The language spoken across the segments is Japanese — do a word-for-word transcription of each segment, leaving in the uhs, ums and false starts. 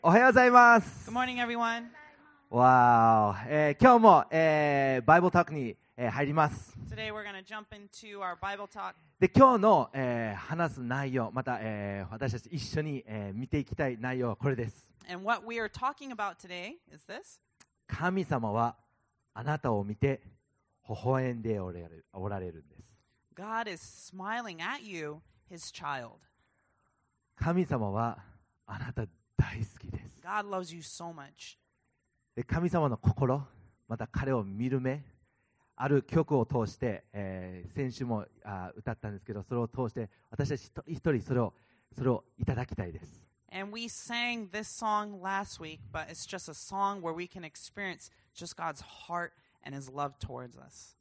おはようございます。 Good morning, everyone. わー、えー、今日も、えー、バイブルトークに、えー、入ります。 Today we're going to jump into our Bible talk. で、今日の、えー、話す内容、また、えー、私たち一緒に、えー、見ていきたい内容はこれです。 And what we are talking about today is this. 神様はあなたを見て微笑んでおられる、おられるんです。 God is smiling at you, his child. 神様はあなた大好きです。 God loves you so much. で、神様の心、また彼を見る目、ある曲を通して、えー、先週もあ歌ったんですけど、それを通して私たち一人一人それをそれをいただきたいです。 And we sang this song last week, but it's just a song where we can experience just God's heart and his love towards us.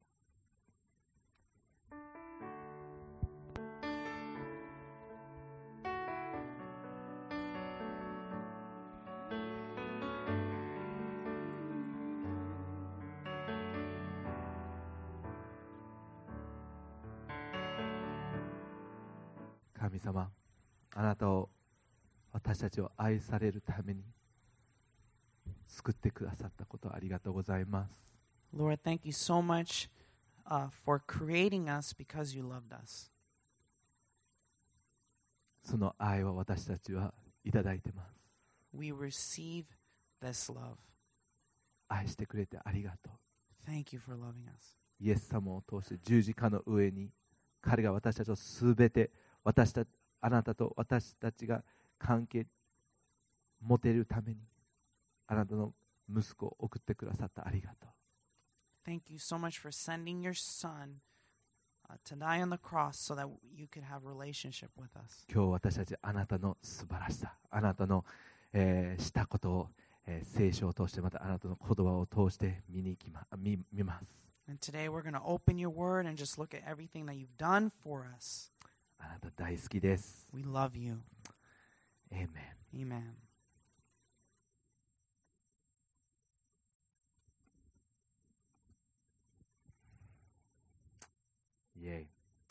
神様、あなたを私たちを愛されるために救ってくださったことありがとうございます。 Lord, thank you so much uh, for creating us because you loved us. その愛を私たちはいただいてます。 We receive this love. 愛してくれてありがとう。 Thank you for loving us. イエス様を通して十字架の上に彼が私たちをすべて私たあなたと私たちが関係持てるためにあなたの息子を送ってくださったありがとう。 Thank you so much for sending your son uh, to die on the cross so that you could have relationship with us. 今日私たちあなたの素晴らしさ、あなたの、えー、したことを、えー、聖書を通してまたあなたの言葉を通して見に行きま、見、見ます。 And today we're going to open your word and just look at everything that you've done for us. あなた大好きです。 We love you. エーメン。 Amen. イエイ。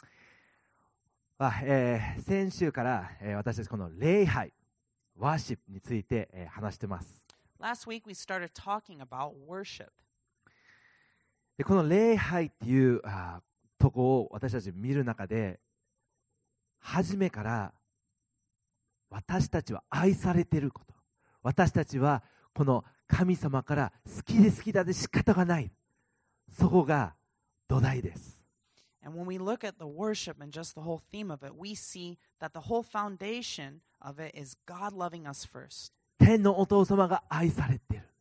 あ、えー、先週から、えー、私たちこの礼拝、ワーシップについて、えー、話してます。 Last week we started talking about worship. でこの礼拝っていうあとこを私たち見る中で初めから私たちは愛されていること、私たちはこの神様から好きで好きだで仕方がない、そこが土台です。 And when we look at the worship and just the whole theme of it, we see that the whole foundation of it is God loving us first. 天のお父様が愛されているんです。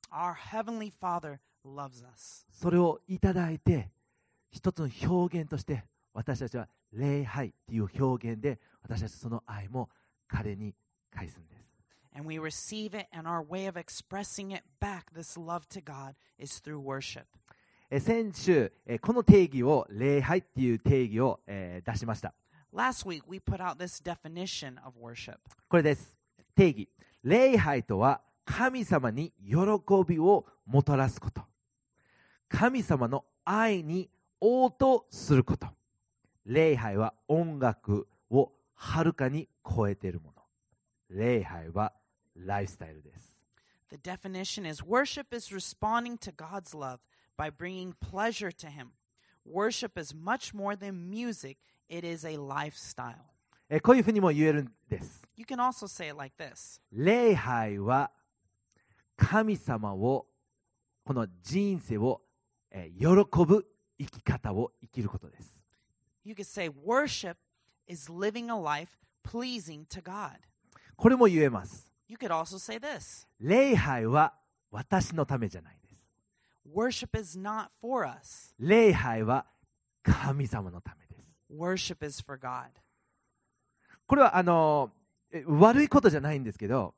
Our Heavenly Father loves us. それをいただいて一つの表現として私たちは礼拝という表現で私たちその愛も彼に返すんです。 And we receive it, and our way of expressing it back, this love to God, is through worship. え先週えこの定義を礼拝っていう定義を、えー出しました。 Last week, we put out this definition of worship. これです。定義。礼拝とは神様に喜びをもたらすこと。神様の愛に応答すること。礼拝は音楽をはるかに超えているもの。礼拝はライフスタイルです。 The definition is worship is responding to God's love by bringing pleasure to Him. Worship is much more than music, it is a lifestyle. えこういうふうにも言えるんです。 You can also say it like this. 礼拝は神様をこの人生をえ喜ぶ生き方を生きることです。 You could say worship is living a life pleasing to God. これも言えます。 You could also say this. 礼拝は私のためじゃないです。 Worship is not for us. 礼拝は神様のためです。 Worship is for God. これはあの悪いことじゃないんですけど、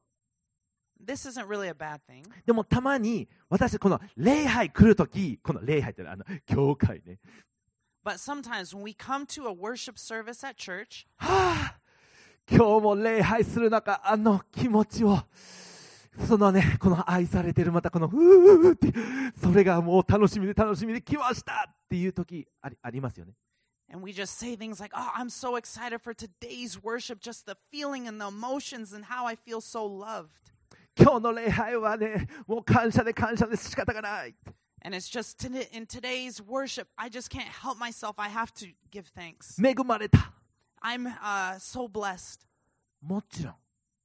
This isn't really a bad thing. でもたまに私この礼拝来るとき、この礼拝ってあの教会ね。 But sometimes when we come to a worship service at church, はあ、今日も礼拝する中、あの気持ちを、そのね、この愛されてるまたこのふーって、それがもう楽しみで楽しみで来ましたっていう時あり、ありますよね。 And we just say things like, oh, I'm so excited for today's worship, just the feeling and the emotions and how I feel so loved. 今日の礼拝はね、もう感謝で感謝で仕方がない。 And it's just to, in today's worship, I just can't help myself. I have to give thanks. 恵まれた。 I'm uh, so blessed. もちろん。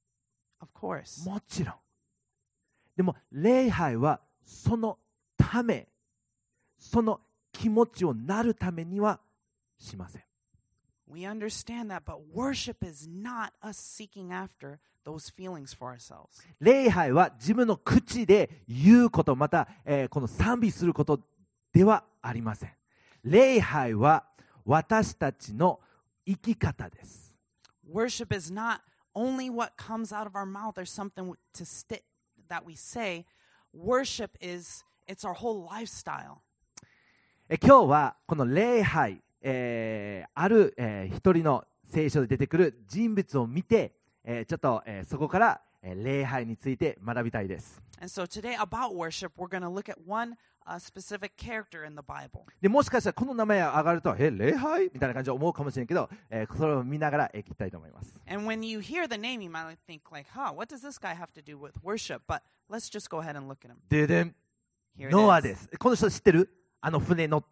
Of course. もちろん。でも礼拝はそのため、その気持ちをなるためにはしません。 We understand that, but worship is not us seeking after those feelings for ourselves. 礼拝は自分の口で言うこと、また、えー、この賛美することではありません。礼拝は私たちの生き方です。 Worship is not only what comes out of our mouth or something to st- that we say. Worship is, it's our whole lifestyle. え今日はこの礼拝、えー、ある、えー、一人の聖書で出てくる人物を見て、えー、ちょっと、えー、そこから、えー、礼拝について学びたいです。 And so today about worship, we're going to look at one uh, specific character in the Bible. でもしかしたらこの名前が上がると、え、礼拝みたいな感じで思うかもしれんけど、えー、それを見ながらいきたいと思います。 And when you hear the name, you might think like, huh, what does this guy have to do with worship? But let's just go ahead and look at him. ででん、 Here it ノア is. です。この人知ってる？あの船乗って、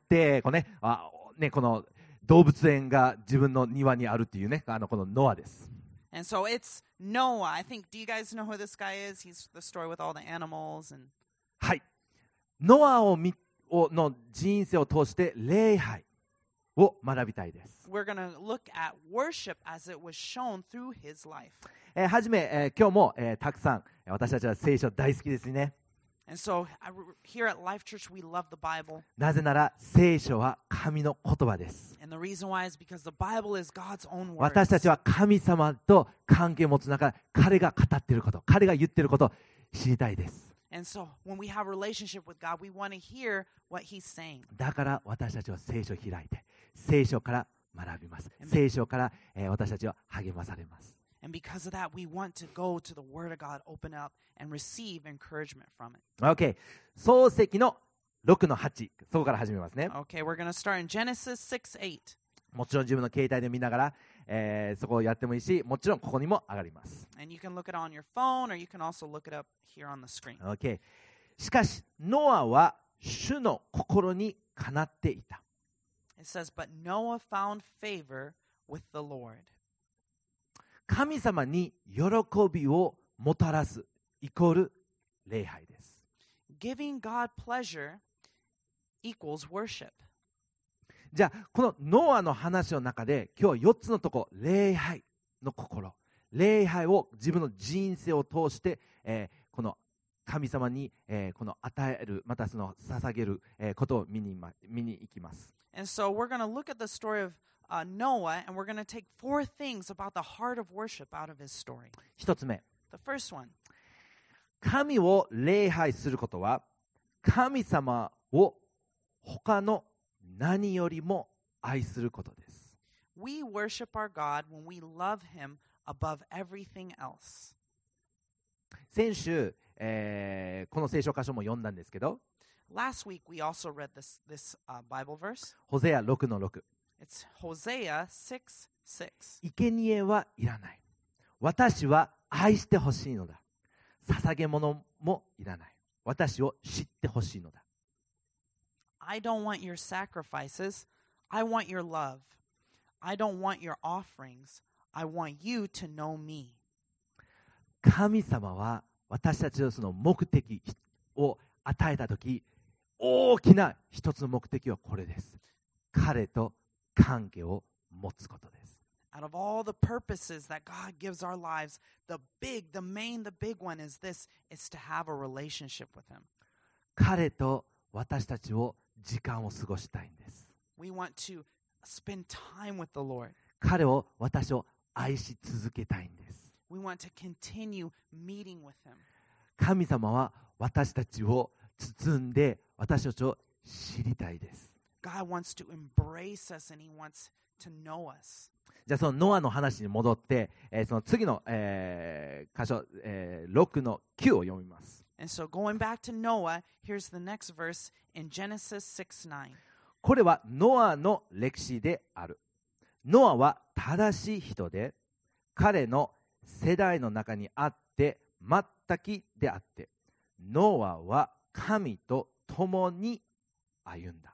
このね、あね、この動物園が自分の庭にあるっていうね、あのこのノアです。 And so it's Noah. I think, do you guys know who this guy is? He's the story with all the animals. And はい。ノアをみをの人生を通して礼拝を学びたいです。 we're going to look at worship as it was shown through his life. えーはじめ、えー今日も、えーたくさん私たちは聖書大好きですね。 And so I- here at Life Church, we love the Bible. なぜなら聖書は神の言葉です。 And the reason why is because the Bible is God's own 私た words. ちは神様と関係を持つ中、彼が語っていること、彼が言っていることを知りたいです。 And so when we have a relationship with God, we want to hear what he's saying. だから私たちは聖書を開いて、聖書から学びます。聖書から、えー私たちは励まされます。 And because of that, we want to go to the Word of God, open up, and receive encouragement from it. OK。創世記のろくのはち、そこから始めますね。 Okay, we're going to start in Genesis six eight. もちろん自分の携帯で見ながら、えーそこをやってもいいし、もちろんここにも上がります。 And you can look it on your phone, or you can also look it up here on the screen. OK。しかし、ノアは主の心にかなっていた。 It says, but Noah found favor with the Lord. 神様に喜びをもたらすイコール礼拝です。 Giving God pleasure equals worship. じゃあこのノアの話の中で今日はよっつのとこ、礼拝の心、礼拝を自分の人生を通して、えーこの神様に、えーこの与える、またその捧げる、えーことを見にま見に行きます。 And so we're going to look at the story of uh, Noah, and we're going to take four things about the heart of worship out of his story. 一つ目、 The first one, 神を礼拝することは神様を他の何よりも愛することです。 we worship our God when we love him above everything else. 先週、えーこの聖書箇所も読んだんですけど、 Last week, we also read this, this uh, Bible verse. ホゼアろくのろく、 It's Hosea six six. 生贄はいらない。私は愛してほしいのだ。捧げ物もいらない。私を知ってほしいのだ。 I don't want your sacrifices. I want your love. I don't want your offerings. I want you to know me. 神様は私たちのその目的を与えたとき、大きな一つの目的はこれです。彼と関係を持つことです。 Out of all the purposes that God gives our lives, the big, the main, the big one is this, is to have a relationship with him. 彼と私たちを時間を過ごしたいんです。 We want to spend time with the Lord. 彼を私を愛し続けたいんです。 We want to continue meeting with him. 神様は私たちを包んで私たちを知りたいです。 God wants to embrace us and he wants to know us. じゃあそのノアの話に戻って、えーその次の、えー箇所、えーろくのきゅうを読みます。 And so going back to Noah, here's the next verse in Genesis six nine. これはノアの歴史である。ノアは正しい人で、彼の世代の中にあって全きであって、ノアは神と共に歩んだ。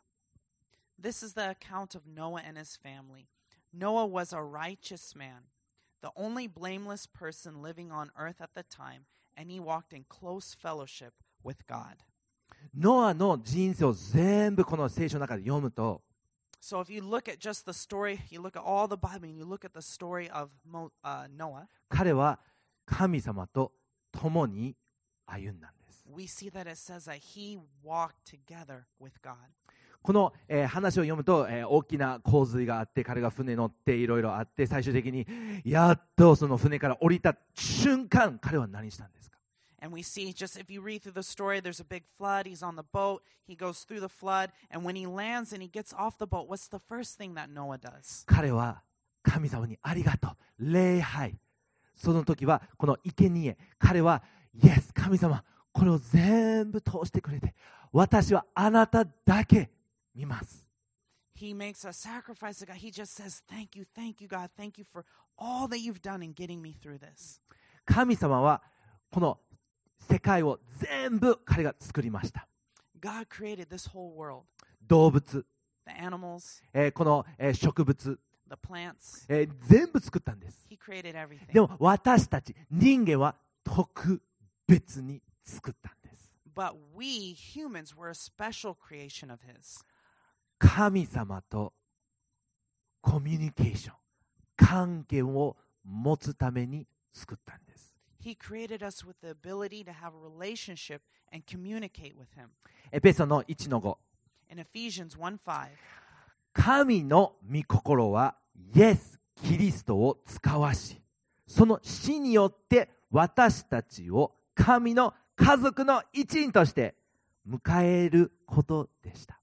This is the account of Noah and his family. Noah was a righteous man, the only blameless person living on earth at the time, and he walked in close fellowship with God. ノアの人生を全部この聖書の中で読むと、 So if you look at just the story, you look at all the Bible, and you look at the story of Mo, uh, Noah, 彼は神様と共に歩んだんです。 we see that it says that he walked together with God. この、えー、話を読むと、えー、大きな洪水があって、彼が船乗っていろいろあって、最終的にやっとその船から降りた瞬間、彼は何したんですか？ And we see, just if you read through the story, there's a big flood. He's on the boat. He goes through the flood. And when he lands and he gets off the boat, what's the first thing that Noah does? 彼は神様にありがとう、礼拝。その時はこの生贄、彼はイエス、神様、これを全部通してくれて、私はあなただけ見ます。 He makes a sacrifice to God. He just says, thank you, thank you, God. Thank you for all that you've done in getting me through this. 神様はこの世界を全部彼が作りました。 God created this whole world. 動物、 The animals, えー、この、えー、植物、 the plants. えー、全部作ったんです。 He created everything. でも私たち人間は特別に作ったんです。 But we humans were a special creation of His. 神様とコミュニケーション、関係を持つために作ったんです。 He created us with the ability to have a relationship and communicate with Him. エペソのいちのご。 In Ephesians one five, 神の御心はイエス・キリストを使わし、その死によって私たちを神の家族の一員として迎えることでした。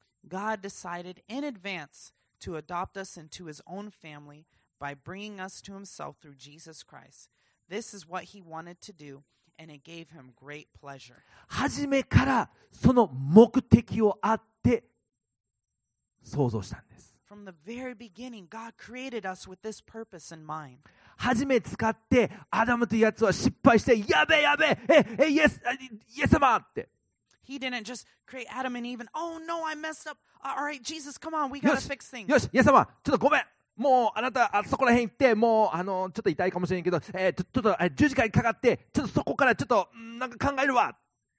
God decided in advance to adopt us into His own family by bringing us to Himself through Jesus Christ. This is what He wanted to do, and it gave Him great pleasure. 初めからその目的をあって想像したんです。 From the very beginning, God created us with this purpose in mind. 初め使ってアダムというやつは失敗して、やべえやべえ、ええイエスイエス様って。 He didn't just create Adam and Eve and, oh no, I messed up. All right, Jesus, come on, we got to fix things. よし、イエス様、ちょっとごめん。もうあなたあそこら辺行ってもうあのちょっと痛いかもしれんけど、えー、ちょちょっと十字架にかかってちょっとそこからちょっとなんか考えるわ。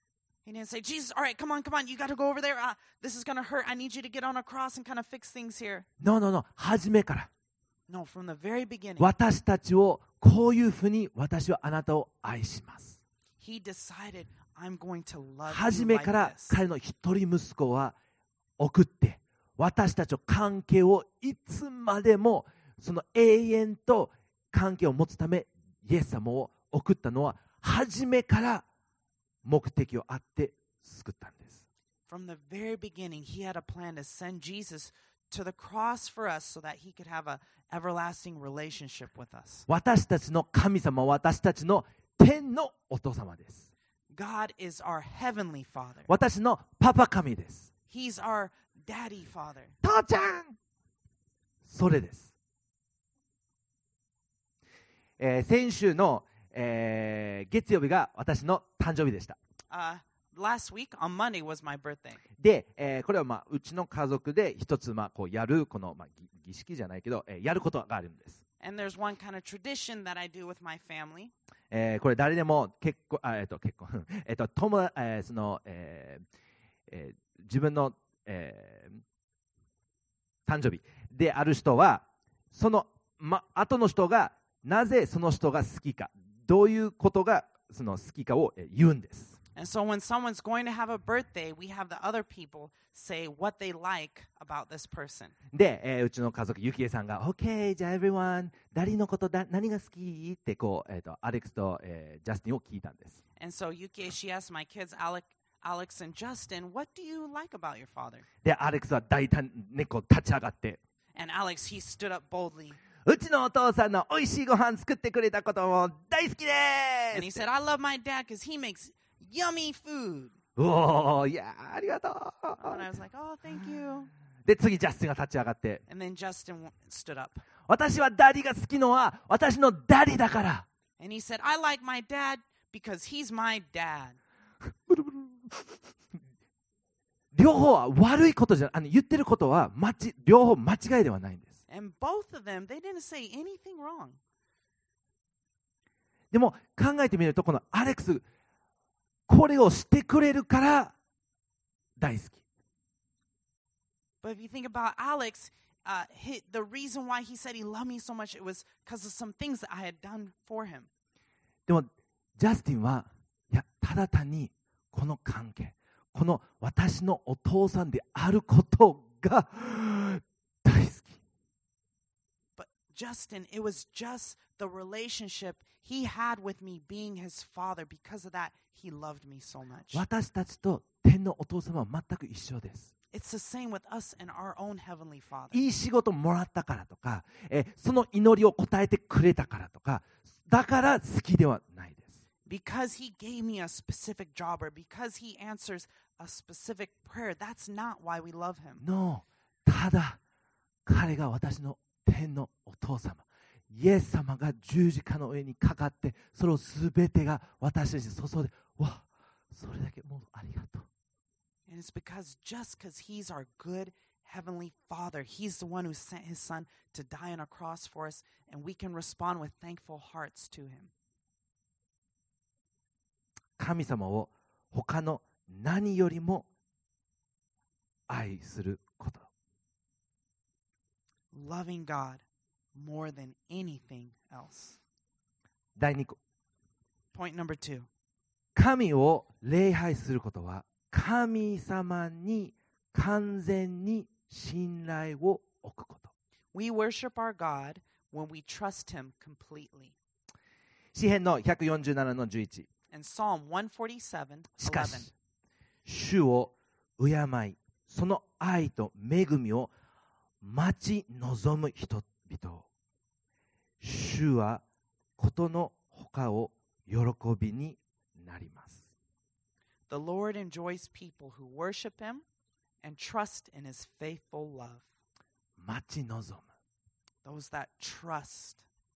He didn't say, Jesus, all right, come on, come on, you got to go over there. Uh, this is going to hurt. I need you to get on a cross and kind of fix things here. No, no, no. 初めから。 No, from the very beginning. 私たちをこういうふうに私はあなたを愛します。 He decided, I'm going to love 初 you め like から this. 彼の一人息子は送って私たちの関係をいつまでもその永遠と関係を持つためイエス様を送ったのは初めから目的をあって救ったんです。 From the very beginning, He had a plan to send Jesus to the cross for us so that He could have an everlasting relationship with us. 私たちの神様は私たちの天のお父様です。 God is our heavenly Father. 私のパパ神です。 He's our daddy father. 父ちゃんそれです。えー、先週の、えー、月曜日が私の誕生日でした。 Uh, last week on Monday was my birthday. で、えー、これは、まあ、うちの家族で一つ、まあ、こうやるこの、まあ、儀式じゃないけど、えー、やることがあるんです。 And there's one kind of tradition that I do with my family. えー、これ誰でも結婚、あ、えっと結婚、えっと友達、えー、その、えーえー、自分の、えー、誕生日である人はその、ま、後の人がなぜその人が好きか、どういうことがその好きかを言うんです。 And so when someone's going to have a birthday, we have the other people say what they like about this person. で、えー、うちの家族、ゆきえさんが OK、じゃあ everyone、誰のことだ、何が好きってこう、えーと、アレックスと、えー、ジャスティンを聞いたんです。 And so Yuki, she asked my kids, Alec, Alex and Justin, what do you like about your father? で、アレックスは大胆にこう立ち上がって、 And Alex, he stood up boldly. うちのお父さんの美味しいご飯作ってくれたことも大好きで And he す。 said, I love my dad because he makes yummy food. おー、いやーありがとう。 And I was like, oh, thank you. で、次ジャスティンが立ち上がって、 And then Justin stood up. 私はダディが好きのは私のダディだから。 And he said, I like my dad because he's my dad. 両方は悪いことじゃ、あの言ってることは間違両方間違いではないんです。 And both of them, they didn't say anything wrong. でも考えてみると、このアレックス、これをしてくれるから大好き。 But if you think about Alex, uh, he, the reason why he said he loved me so much, it was because of some things that I had done for him. でもジャスティンはいや、ただ単にこの関係、この私のお父さんであることが大好き。 But Justin, it was just the relationship he had with me being his father. Because of that, he loved me so much. 私たちと天のお父様は全く一緒です。 It's the same with us and our own Heavenly Father. いい仕事もらったからとか、えその祈りを答えてくれたからとか、だから好きではないです。 Because he gave me a specific job or because he answers a specific prayer, that's not why we love him. No、ただ彼が私の天のお父様、イエス様が十字架の上にかかって、そのすべてが私たちに注いで、わ、それだけもうありがとう。 And it's because just because he's our good Heavenly Father, he's the one who sent his son to die on a cross for us, and we can respond with thankful hearts to him. 神様を他の何よりも愛すること。 Loving God more than anything else. 第二個。 Point number two. 神を礼拝することは、神様に完全に信頼を置くこと。 We worship our God when we trust him completely. 詩編のひゃくよんじゅうななのじゅういち。 And Psalm one forty-seven, しかし eleven. 主を敬い、その愛と恵みを待ち望む人々を、主はことのほかを喜びになります。 The Lord enjoys people who worship him and trust in his faithful love. 待ち望む。 Those that trust.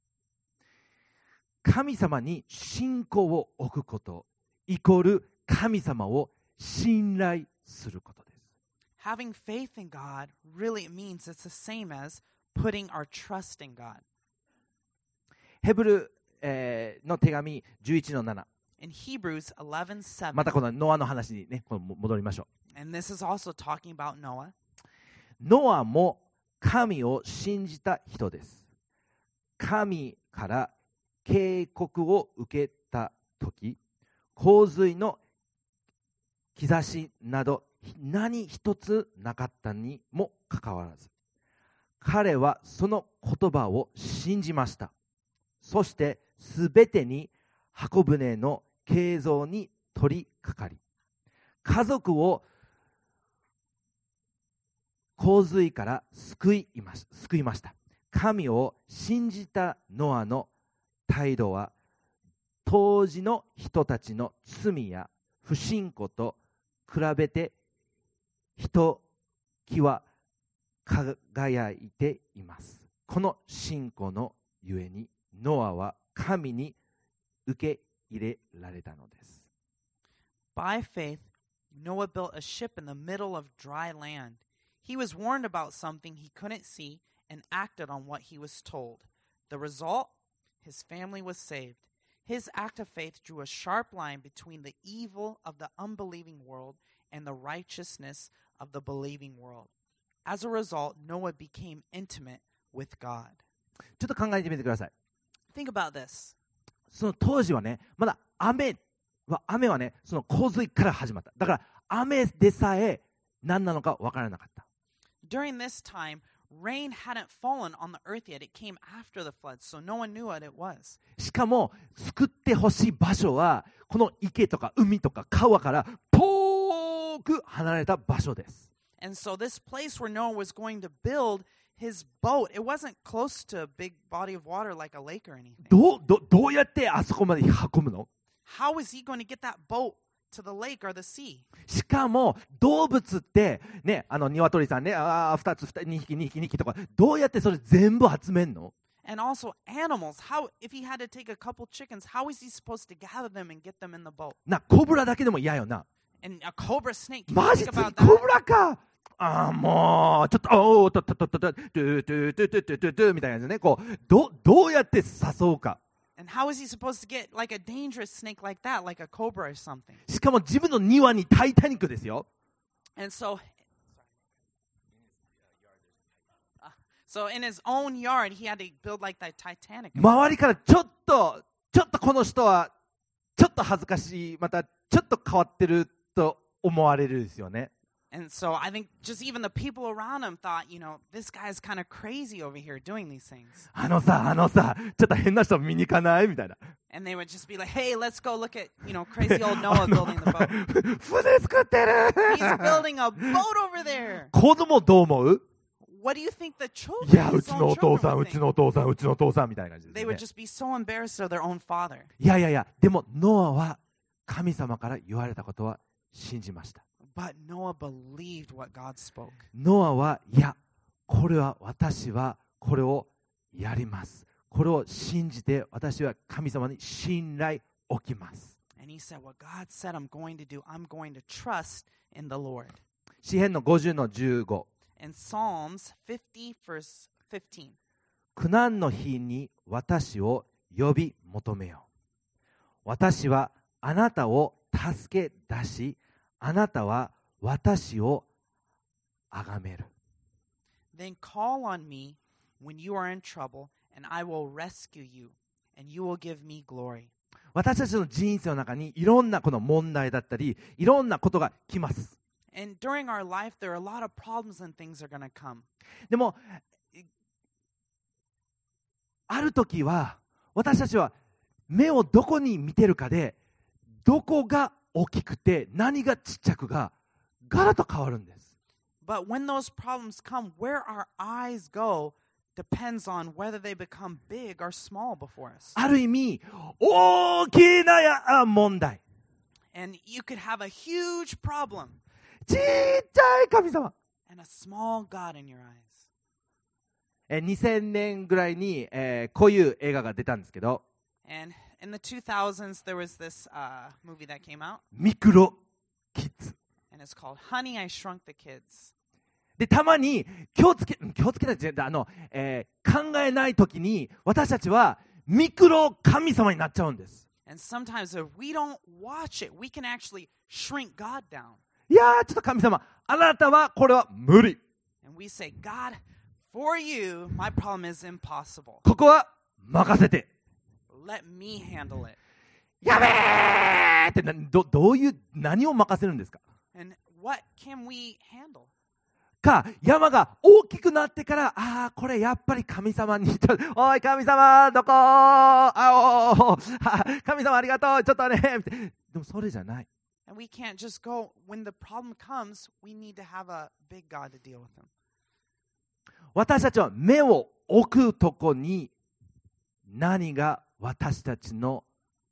神様に信仰を置くこと、イコール神様を信頼することです。 Having faith in God really means it's the same as putting our trust in God. ヘブル、えー、の手紙じゅういちのなな。 In Hebrews eleven seven. またこのノアの話にね、戻りましょう。 And this is also talking about Noah. ノアも神を信じた人です。神から警告を受けたとき、洪水の兆しなど何一つなかったにもかかわらず、彼はその言葉を信じました。そしてすべてに箱舟の建造に取り掛かり、家族を洪水から救いまし、救いました。神を信じたノアの態度は、当時の人たちの罪や不信仰と比べてひときわ輝いています。この信仰のゆえに、ノアは神に受け入れられたのです。 By faith, Noah built a ship in the middle of dry land. He was warned about something he couldn't see and acted on what he was told. The result? His family was saved. His act of faith drew a sharp line between the evil of the unbelieving world and the righteousness of the believing world. As a result, Noah became intimate with God. ちょっと考えてみてください。 Think about this. その当時はね、まだ雨は雨はね、その洪水から始まった。だから雨でさえ何なのか分からなかった。 During this time, rain hadn't fallen on the earth yet. It came after the flood, so no one knew what it was. しかも救ってほしい場所はこの池とか海とか川から遠く離れた場所です。 And so this place where Noah was going to build his boat, it wasn't close to a big body of water like a lake or anything. どう、ど、どうやってあそこまで運ぶの？ How was he going to get that boat to the lake or the sea. しかも動物ってね、あの鶏さんね、あふたつにひきにひきにひきとか、どうやってそれ全部集めんの？ And also animals. How if he had to take a couple chickens, how is he supposed to gather them and get them in the boat? な、コブラだけでも嫌よな。 And a cobra snake. Can マ you ジ think 次 about コ that? ブラか。ああもうちょっとおおとっとっとっとっとトゥトゥトゥトゥトゥトゥトゥみたいなやつね。こうどどうやって誘うか。 And how is he supposed to get like a dangerous snake like that, like a cobra or something? しかも自分の庭にタイタニックですよ。 And so, uh, so in his own yard, he had to build like that Titanic. 周りからちょっとちょっとこの人はちょっと恥ずかしい、またちょっと変わってると思われるですよね。 And so I think just even the people around him thought, you know, this guy's kind of crazy over here doing these things. あのさあのさちょっと変な人見に行かないみたいな。 And they would just be like, hey, let's go look at, you know, crazy old Noah building the boat. 船作ってる。 He's building a boat over there. 子供どう思う？ What do you think the い children, やう his ちの own お父 children さん would うち think? のお父さんうちのお父さんみたいな感じです They よ would ね。 just be so embarrassed of their own father. いやいやいやでもノアは神様から言われたことは信じました。 But Noah believed what God spoke. ノアはいやこれは私はこれをやります。これを信じて私は神様に信頼置きます。 And he said, what God said I'm going to do, I'm going to trust in the Lord. 詩編のごじゅうのじゅうご。 In Psalms fifty, verse fifteen. 苦難の日に私を呼び求めよう。私はあなたを助け出し、あなたは私を崇める。 Then call on me when you are in trouble, and I will rescue you, and you will give me glory. 私たちの人生の中にいろんなこの問題だったり、いろんなことが来ます。 And during our life, there are a lot of problems and things are going to come. でも、ある時は私たちは目をどこに見てるかで、どこが大きくて何がちっちゃくがガラッと変わるんです。 But when those problems come, where our eyes go depends on whether they become big or small before us. ある意味大きなや問題、 And you could have a huge problem ちっちゃい神様。 and a small God in your eyes. えにせんねんぐらいに、えーこういう映画が出たんですけど、 And in the two thousands, there was this uh, movie that came out, ミクロキッズ and it's called Honey, I Shrunk the Kids. で、たまに気をつけ気をつけないとあの、えー考えないときに私たちはミクロ神様になっちゃうんです。 And sometimes if we don't watch it, we can actually shrink God down. いやーちょっと神様あなたはこれは無理、 And we say, God, for you, my problem is impossible. ここは任せて、 Let me handle it. やべーってな ど, どういう何を任せるんですか。 And what can we handle? か山が大きくなってから、ああこれやっぱり神様におい神様どこあお神様ありがとうちょっとねでもそれじゃない。 And we can't just go, when the problem comes, we need to have a big God to deal with him. 私たちは目を置くとこに何が私たちの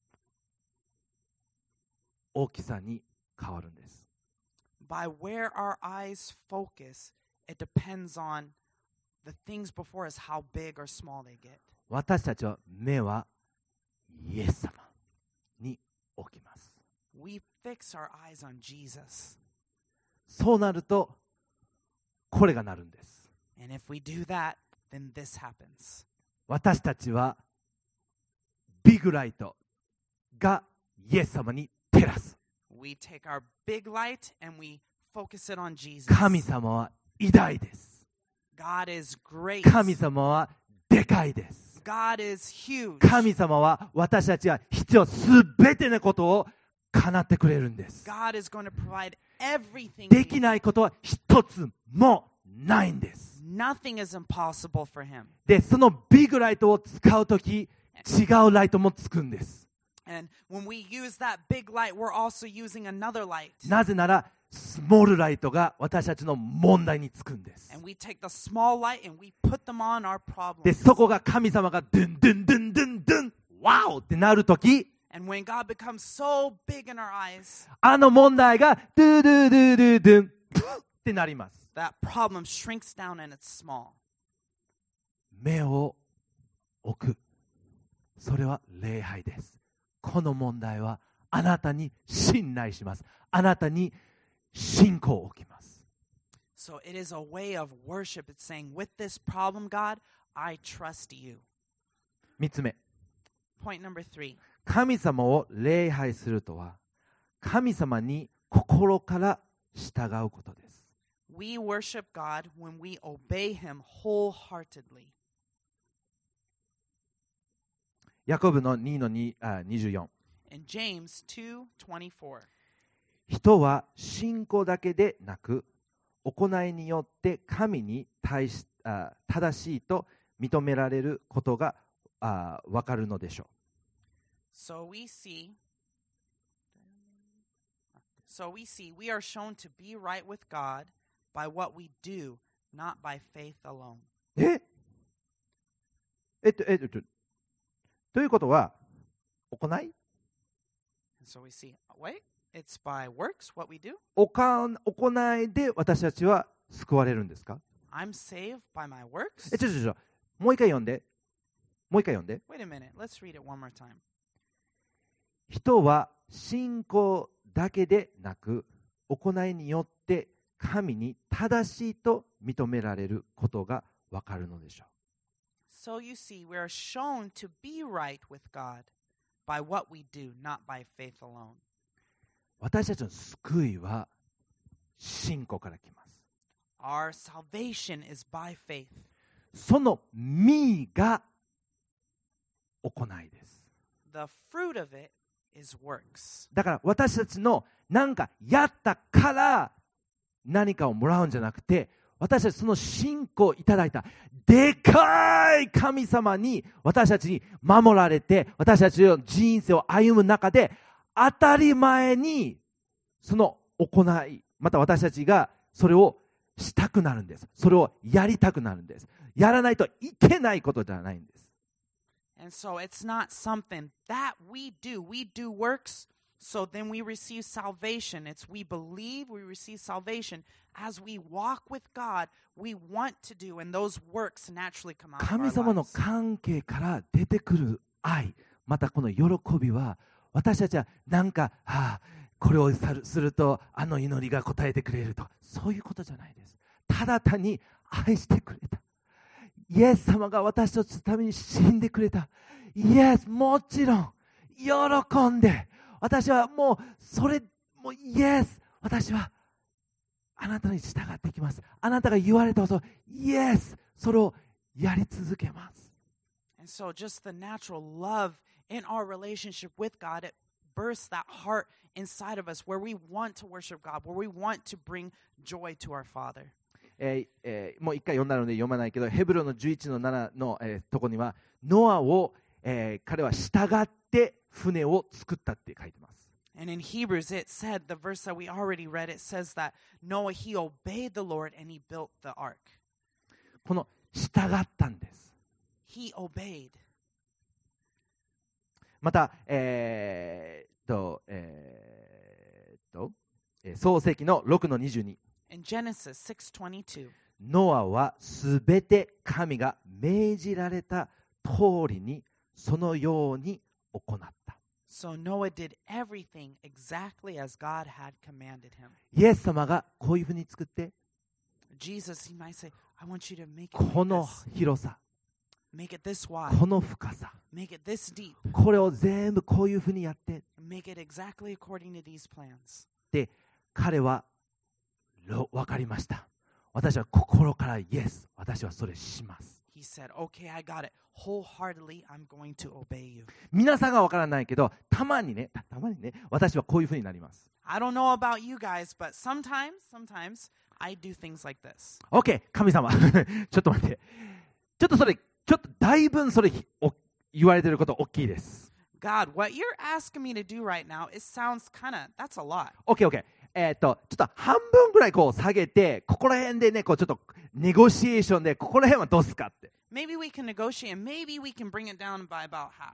大きさに変わるんです。 By where our eyes focus, it depends on the things before us, how big or small they get. 私たちは目はイエス様に置きます。 We fix our eyes on Jesus. そうなるとこれがなるんです。 And if we do that, then this happens. 私たちはビッグライトがイエス様に照らす。 We take our big light and we focus it on Jesus. 神様は偉大です。 God is great. 神様はでかいです。 God is huge. 神様は私たちが必要すべてのことを叶ってくれるんです。 God is going to provide everything. できないことは一つもないんです。 Nothing is impossible for him. で、そのビッグライトを使うとき、違うライトもつくんです。 And when we use that big light, we're also using another light. なぜなら、スモールライトが私たちの問題につくんです。 And we take the small light and we put them on our で、 problems. そこが神様がドゥンドゥンドゥンドゥンドゥンワオってなるとき、 And when God becomes so big in our eyes, あの問題がドゥドゥドゥドゥドゥンってなります。 that problem shrinks down and it's small. 目を置く。それは礼拝です。この問題はあなたに信頼します。あなたに信仰を置きます。 So it is a way of worship. It's saying, with this problem, God, I trust you. 三つ目。 Point number three. 神様を礼拝するとは、神様に心から従うことです。 We worship God when we obey Him wholeheartedly. ヤコブのにのにあにじゅうよん。 In James two twenty-four. 人は信仰だけでなく、行いによって神に対しあ正しいと認められることがあ分かるのでしょう。 So we see, so we see, we are shown to be right with God by what we do, not by faith alone. ええっと、えっと、ということは、行い And so we see, wait, it's by works, what we do? おかん行いで私たちは救われるんですか？ I'm saved by my works? え、ちょちょちょ、もう一回読んで。もう一回読んで。 Wait a minute, let's read it one more time. 人は信仰だけでなく、行いによって神に正しいと認められることがわかるのでしょう。 So you see, we are shown to be right with God by what we do, not by faith alone. 私たちの救いは信仰から来ます。 Our salvation is by faith. その実が行いです。 The fruit of it is works. だから私たちの何かやったから何かをもらうんじゃなくて、私たちその信仰をいただいたでかい神様に私たちに守られて、私たちの人生を歩む中で当たり前にその行い、また私たちがそれをしたくなるんです。それをやりたくなるんです。やらないといけないことじゃないんです。 And so it's not something that we do. We do works, so then we receive salvation. It's we believe, we receive salvation. As we walk with God, we want to do, and those works naturally come out of our 神様の lives. 関係から出てくる愛、またこの喜びは、私たちはなんか、はあ、これをするとあの祈りが答えてくれると、そういうことじゃないです。ただ単に愛してくれた。イエス様が私たちのために死んでくれた。イエス、もちろん喜んで、私はもうそれ、もうイエス、私はあなたに従っていきます。あなたが言われたこと、イエス、それをやり続けます。 And so just the natural love in our relationship with God, it bursts that heart inside of us where we want to worship God, where we want to bring joy to our Father. えーえー、もう一回読んだので読まないけど、ヘブルのじゅういちのななの、えー、とこにはノアを、えー、彼は従って船を作ったって書いてます。 And in Hebrews it said, the verse that we already read, it says that Noah, he obeyed the Lord and he built the ark. この従ったんです。 He obeyed. また、えー、っと、えー、っと、創世記のろくのにじゅうに。 In Genesis six twenty-two. ノアはすべて神が命じられた通りにそのように行った。 So Noah did everything exactly as God had commanded him. イエス様がこういうふうに作って、 Jesus, he might say, I want you to make it こ like の this. 広さ、 Make it this wide. この深さ、 Make it this deep. これを全部こういうふうにやって、 Make it exactly according to these plans. で、彼は分かりました。私は心からイエス、私はそれします。 He said, okay, I got it. Wholeheartedly, I'm going to obey you. 皆さんが分からないけど、たまにね、た, たまにね、私はこういうふうになります。 I don't know about you guys, but sometimes, sometimes I do things like this. OK、神様、ちょっと待って。ちょっとそれ、ちょっとだいぶそれお言われてること大きいです。 God, what you're asking me to do right now, it sounds kind of, that's a lot. OK、OK。えっと、ちょっと半分ぐらいこう下げて、ここら辺でね、こうちょっとネゴシエーションで、ここら辺はどうすかって。 Maybe we can negotiate and maybe we can bring it down by about half.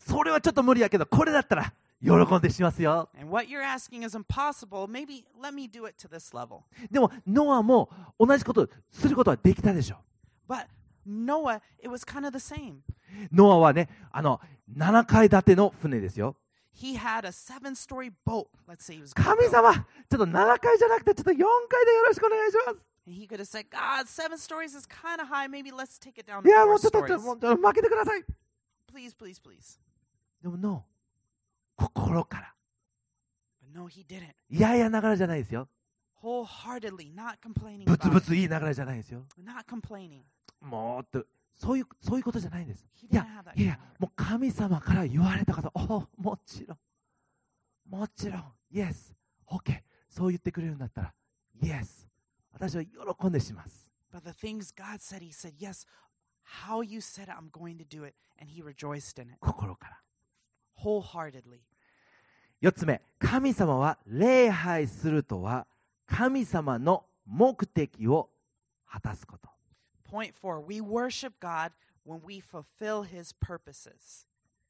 それはちょっと無理やけど、これだったら喜んでしますよ。 And what you're asking is impossible. Maybe let me do it to this level. でもノアも同じことすることはできたでしょ。 But Noah, it was kind of the same. ノアはね、あのななかい建ての船ですよ。 He had a seven-story boat. Let's say he was. 神様、ちょっとななかいじゃなくてちょっとよんかいでよろしくお願いします。 And he could have said, God, seven stories is kind of high. Maybe let's take it down い to やも four うちょっとちょ stories. っともうちょっと負けてください。 Please, please, please. でもノー、心から、 But no, he didn't. いやいやながらじゃないですよ。 Wholeheartedly, not complaining ブツ about ブ it. ツ言いながらじゃないですよ。 Not complaining. もっとそういうそういうことじゃないんです。 He いや didn't have that いや kind of heart. もう神様から言われたこと、おもちろんもちろん Yes OK そう言ってくれるんだったら Yes 私は喜んでします。 But the things God said, he said, yes, how you said it, I'm going to do it. And he rejoiced in it 心から。 wholeheartedly. よっつめ、神様は礼拝するとは神様の目的を果たすこと。 Point four, we worship God when we fulfill his purposes.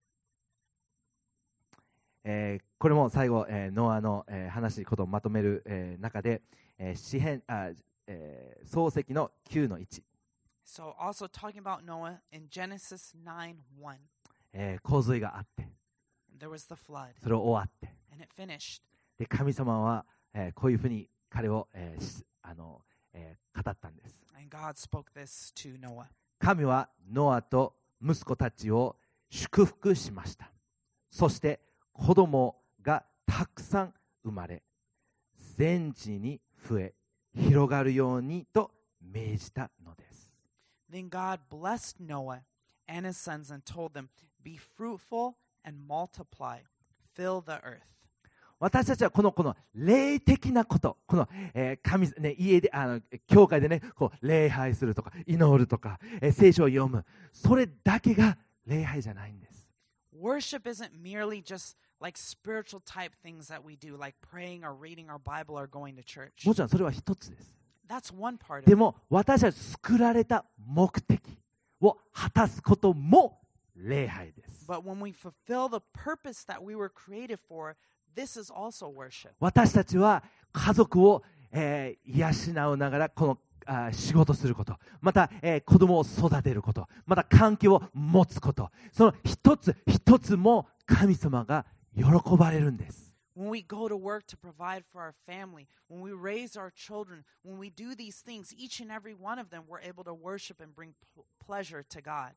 えーこれも最後、えーノアの、えー話ことをまとめる、えー中で、えー詩編あ、えー創世記のきゅうのいち、 So also talking about Noah in Genesis nine one, えー洪水があって、 there was the flood それを終わって、 and it finished. で神様は、えーこういうふうに彼を、えーしあのえー語ったんです。 And God spoke this to Noah. 神はノアと息子たちを祝福しました。そして子供がたくさん生まれ、全地に増え広がるようにと命じたのです。 Then God blessed Noah and his sons and told them, be fruitful and multiply, fill the earth. 私たちはこのこの霊的なこと、この、えー神ね、家であの教会でね、こう礼拝するとか祈るとか、えー聖書を読む、それだけが礼拝じゃないんです。 Worship isn't merely just like spiritual type things that we do, like praying or reading our Bible or going to church. もちろんそれは一つです。 That's one part of で it. も私たち作られた目的を果たすことも礼拝です。 But when we fulfill the purpose that we were created for, this is also worship. 私たちは家族を、えー養うながらこのあ仕事すること、また、えー子供を育てること、また関係を持つこと、その一つ一つも神様が喜ばれるんです。 When we go to work to provide for our family, when we raise our children, when we do these things, each and every one of them, we're able to worship and bring p- pleasure to God.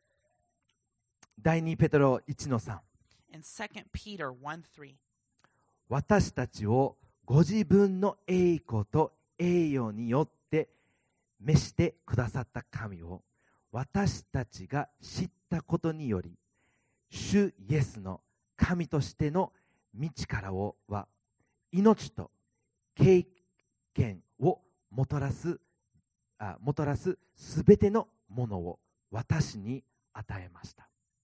第二ペテロいちのさん、 In Second Peter one three, 私たちをご自分の栄光と栄誉によって召してくださった神を私たちが知ったことにより、主イエスの神としての道からをは命と経験をもたらすあもたらすすべてのものを私に与えました。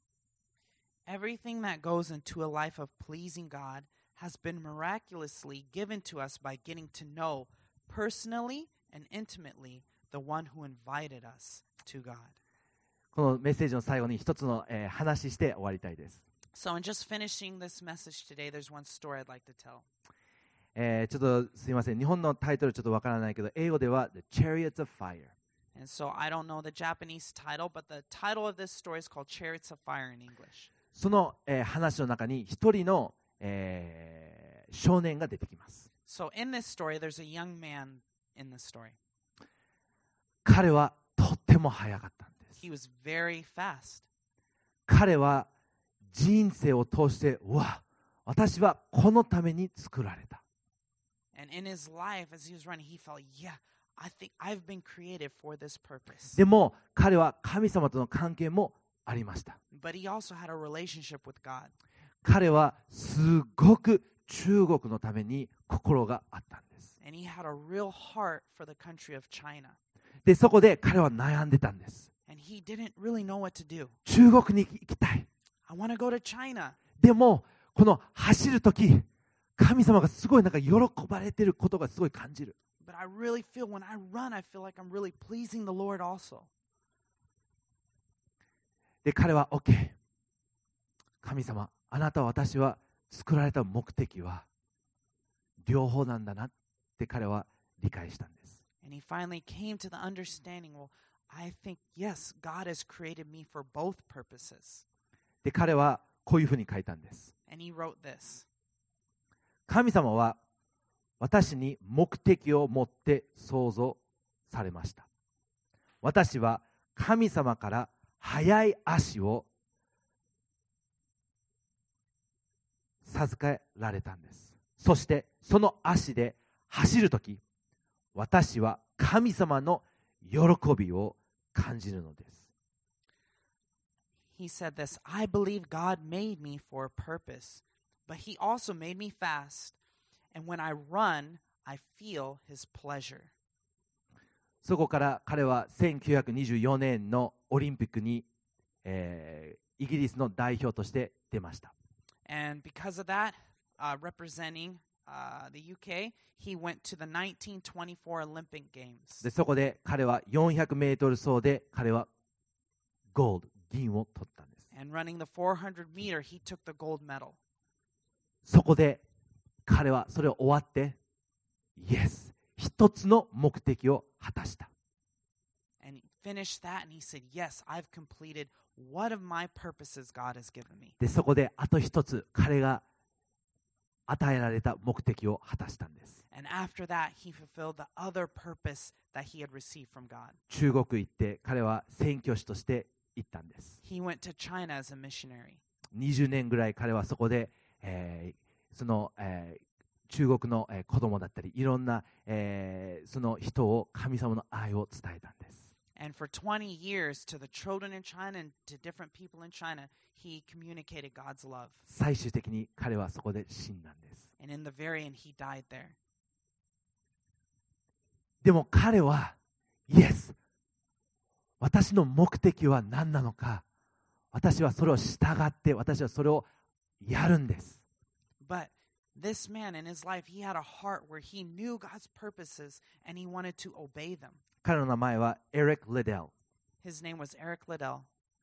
everything that goes into a life of pleasing God has been miraculously given to us by getting to know personally and intimately the one who invited us to God. このメッセージの最後に一つの、えー話して終わりたいです。 So in just finishing this message today, there's one story I'd like to tell. えーちょっとすいません、日本のタイトルちょっとわからないけど、英語では The Chariots of Fire。 And so I don't know the Japanese title, but the title of this story is called Chariots of Fire in English. その、えー話の中に一人の、えー少年が出てきます。 So in this story, there's a young man in this story. 彼はとっても速かったんです。 He was very fast. 彼は人生を通して、うわ、私はこのために作られた。 And in his life, as he was running, he felt, yeah, I think I've been created for this purpose. でも彼は神様との関係もありました。 But he also had a relationship with God. 彼はすごく中国のために心があったんです。 And he had a real heart for the country of China. で、そこで彼は悩んでたんです。 And he didn't really know what to do. 中国に行きたい。 I want to go to China. でもこの走るとき、神様がすごいなんか喜ばれてることがすごい感じる。 But I really feel when I run, I feel like I'm really pleasing the Lord also. で、彼は OK。 神様、あなた私は作られた目的は両方なんだなって彼は理解したんです。 And he finally came to the understanding, well, I think, yes, God has created me for both purposes. で、彼はこういうふうに書いたんです。 And he wrote this. 神様は私に目的を持って創造されました。私は神様から速い足を授けられたんです。そしてその足で走るとき、私は神様の喜びを感じるのです。 He said this, I believe God made me for a purpose, but he also made me fast. And when I run, I feel his pleasure. そこから彼はせんきゅうひゃくにじゅうよねんのオリンピックに、えー、イギリスの代表として出ました。 And because of that, uh, representing uh, the U K, he went to the nineteen twenty-four Olympic Games. でそこで彼はよんひゃくメートル走で彼はゴールド、銀を取ったんです。 And running the four hundred meter, he took the gold medal. そこで彼はそれを終わって、イエス、一つの目的を果たした。 And he finished that and he said, yes, I've completed one of my purposes God has given me. でそこであと一つ彼が与えられた目的を果たしたんです。 And after that, he fulfilled the other purpose that he had received from God. 中国行って彼は宣教師として行ったんです。 He went to China as a missionary. にじゅうねんぐらい彼はそこで、えー、その、えー、中国の、えー、子供だったりいろんな、えー、その人を神様の愛を伝えたんです。 And for twenty years to the children in China and to different people in China, he communicated God's love. 最終的に彼はそこで死んだんです。 And in the very end, he died there. でも彼はイエス、私の目的は何なのか、私はそれを従って私はそれをやるんです。 But this man in his life, he had a heart where he knew God's purposes and he wanted to obey them. 彼の名前はエリック・リデル。 His name was Eric Liddell.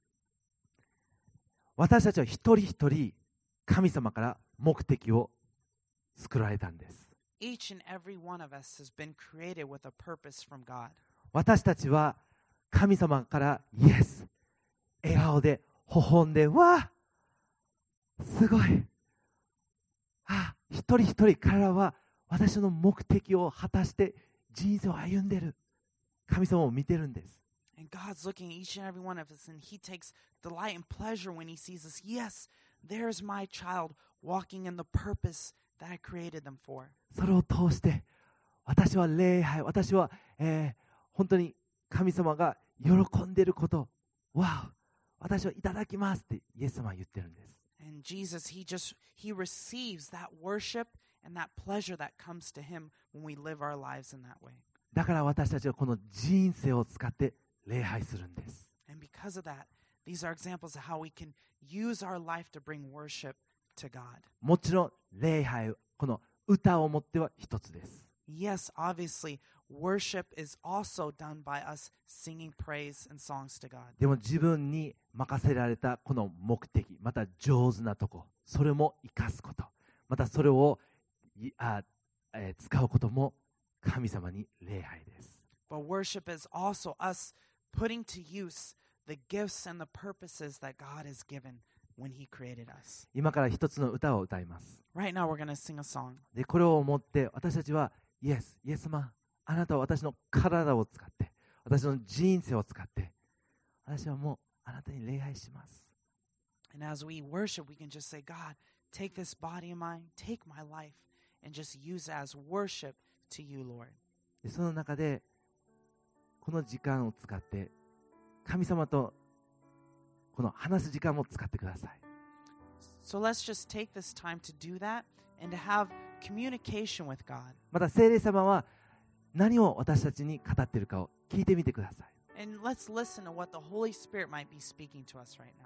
私たちは一人一人神様から目的を作られたんです。 Each and every one of us has been created with a purpose from God. 私たちは神様からイエス、笑顔で微笑んで、わあすごい、あ一人一人彼らは私の目的を果たして人生を歩んでる、神様を見てるんです。 And God's looking at each and every one of us, and he takes delight and pleasure when he sees us. Yes, there's my child walking in the purpose that I created them for. それを通して私は礼拝、私は、えー、本当に神様が喜んでいること、わあ私はいただきますってイエス様は言ってるんです。 And Jesus, he just, he receives that worship and that pleasure that comes to him when we live our lives in that way. だから私たちはこの人生を使って礼拝するんです。 And because of that, these are examples of how we can use our life to bring worship to God. もちろん礼拝、この歌をもっては一つです。 Yes, obviously, worship is also done by us singing praise and songs to God. でも自分に任せられたこの目的、また上手なとこ、それも生かすこと、またそれをあ、えー、使うことも神様に礼拝です。 But worship is also us putting to use the gifts and the purposes that God has given when He created us. 今から一つの歌を歌います。 Right now we're going to sing a song. で、これを思って私たちはイエス、イエス様、あなたは私の体を使って、私の人生を使って、私はもうあなたに礼拝します。 And as we worship, we can just say, God, take this body of mine, take my life, and just use it as worship to you, Lord. でその中でこの時間を使って神様とこの話す時間も使ってください。 So let's just take this time to do that and to have communication with God. また聖霊様は何を私たちに語っているかを聞いてみてください。 And let's listen to what the Holy Spirit might be speaking to us right now.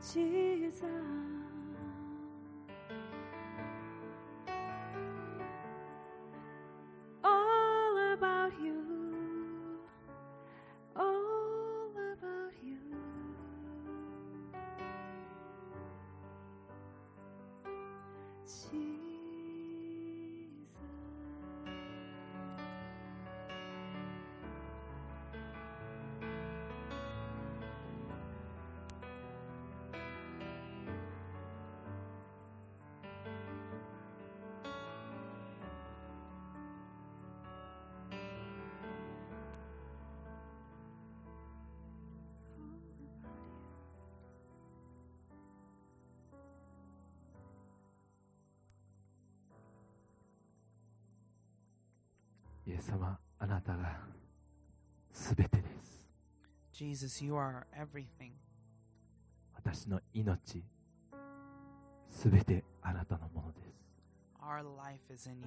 Jesus. All about you. All about you. Jesus. イエス様、あなたがすべてです。 Jesus, you are everything. 私の命、すべてあなたのものです。 Our life is in you.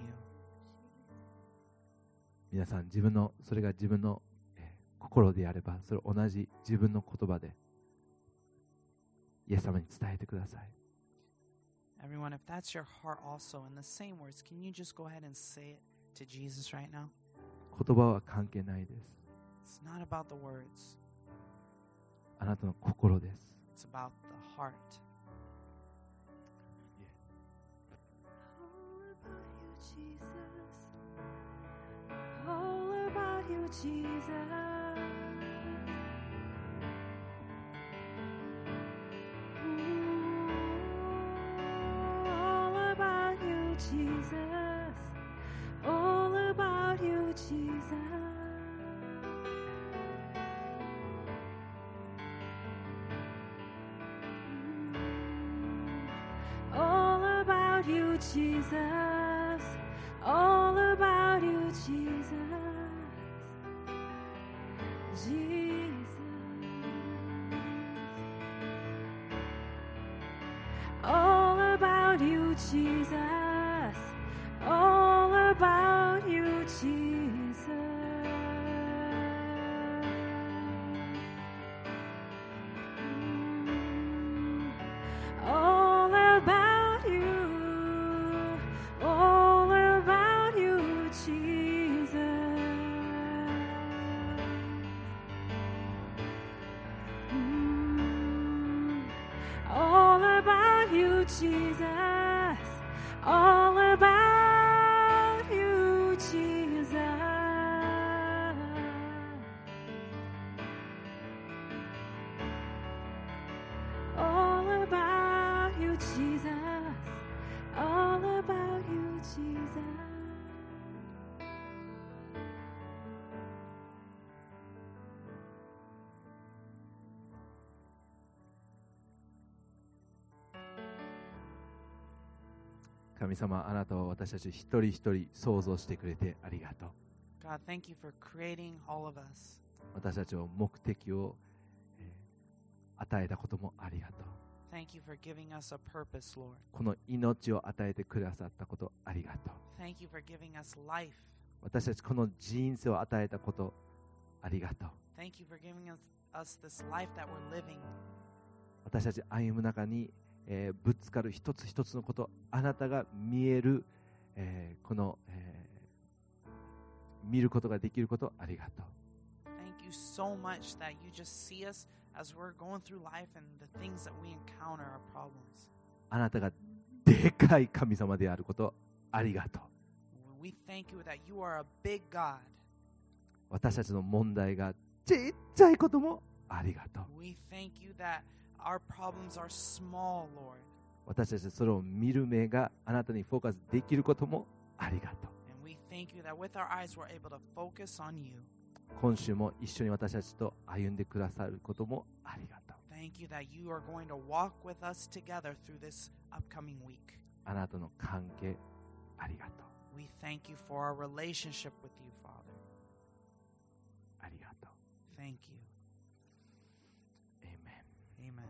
皆さん、自分のそれが自分の、えー心であれば、それ同じ自分の言葉でイエス様に伝えてください。 Everyone, if that's your heart also, in the same words, can you just go ahead and say it to Jesus right now? 言葉は関係ないです。 It's not about the words, あなたの心です。 it's about the heart. All about you, Jesus. All about you, Jesus. All about you, Jesus. All about you, Jesus. All about you, Jesus. Jesus. All about you, Jesus. All about you, Jesus. Mm. All about you. All about you, Jesus. Mm. All about you, Jesus. All about you, Jesus. All about you, Jesus. All about you, Jesus. 「神様、あなたは私たち一人一人想像してくれてありがとう。 God, thank you for creating all of us. 私たちを目的を、えー与えたこともありがとう。 Thank you for giving us a purpose, Lord. この命を与えてくださったことありがとう。 Thank you for giving us life. 私たちこの人生を与えたことありがとう。 Thank you for giving us, us this life that we're living. 私たち歩む中に、えーぶつかる一つ一つのこと、あなたが見える、えーこの、えー見ることができることありがとう。 Thank you so much that you just see us as we're going through life and the things that we encounter are problems. あなたがでかい神様であることありがとう。 We thank you that you are a big God. 私たちの問題がちっちゃいこともありがとう。 We thank you that our problems are small, Lord. 私たちそれを見る目があなたにフォーカスできることもありがとう。 And we thank you that with our eyes we're able to focus on you. 今週も一緒に私たちと歩んでくださることもありがとう。 Thank you that you are going to walk with us together through this upcoming week. あなたの関係ありがとう。 We thank you for our relationship with you, Father. ありがとう。 Thank you. Amen。 Amen.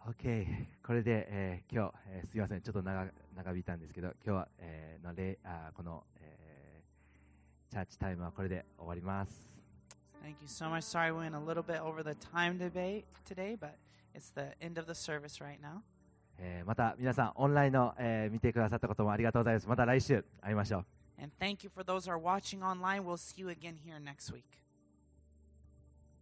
OK、これで、えー今日、えーすみません、ちょっと長長引いたんですけど、今日は、えーの礼あーこの、えーチャーチタイムはこれで終わります。 Thank you so much. Sorry we went a little bit over the time debate today, but it's the end of the service right now. えーまた皆さん、オンラインの、えー見てくださったこともありがとうございます。また来週会いましょう。 And thank you for those who are watching online. We'll see you again here next week.